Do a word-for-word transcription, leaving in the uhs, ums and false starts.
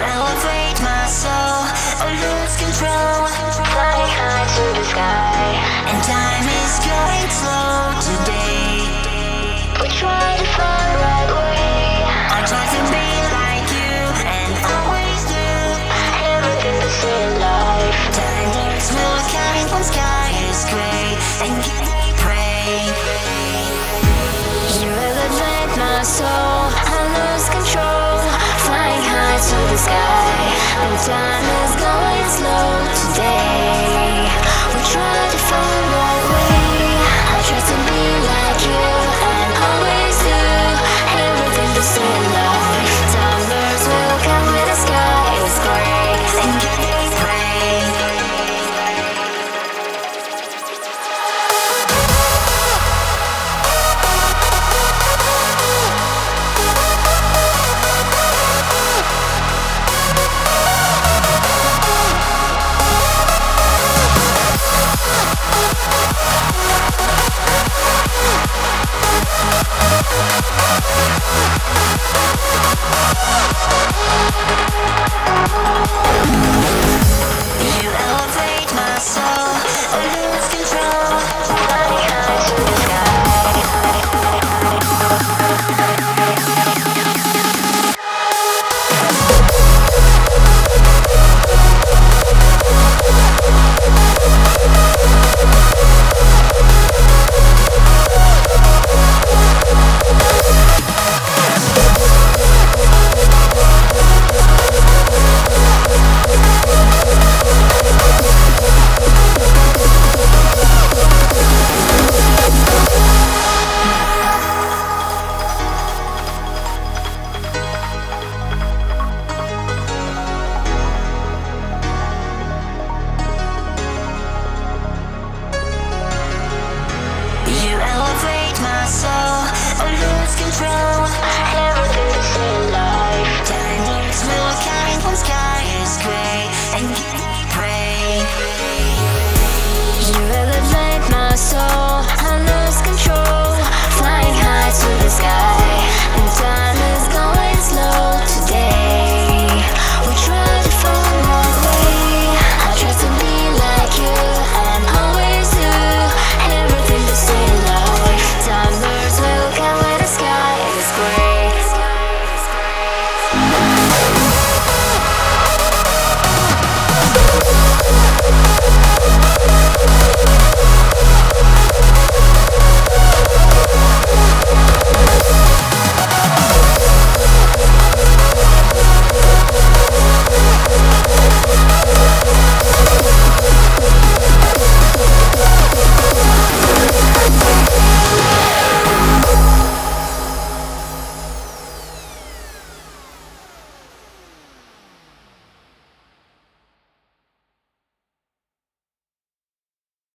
elevate my soul or lose control. Flying high to the sky, and time is going slow today. We try to find the right way. I try to be like you and always do everything the same life. Time looks smooth, coming from sky is gray, and can they pray? You elevate my soul, I lose control. Flying high to the sky, and time